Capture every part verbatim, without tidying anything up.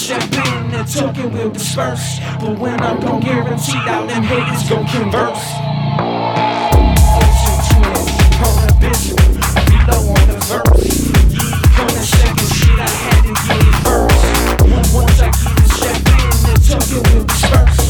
step in, the token will disperse. But when I'm gon' guarantee all them haters gon' converse. Ocean twins, prohibition, reload on the verse. Yeah, coming second, shit I had to get it first. Once, once I get a step in, the token will disperse.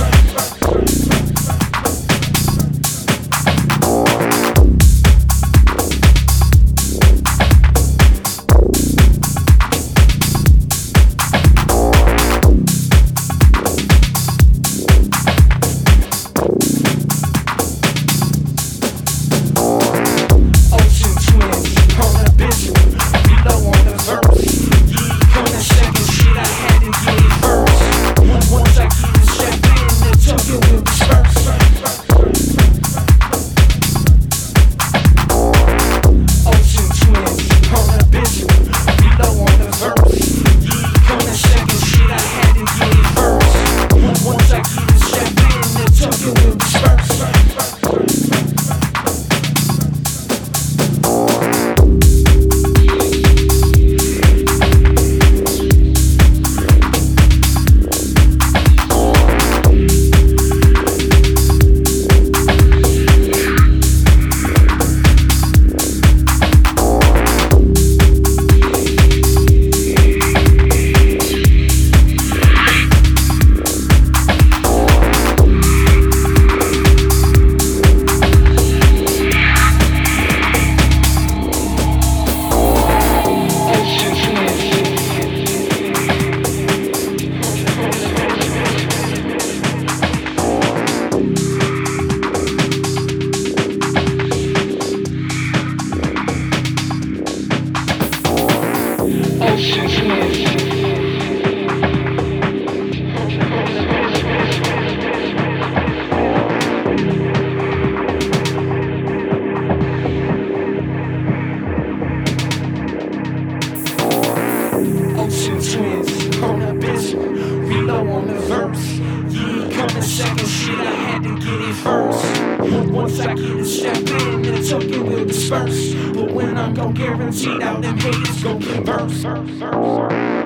Reload on the verse. Yeah, coming second, shit I had to get it first. Once I get a step in, the token will disperse. But when I'm gon' guarantee all them haters gon' converse.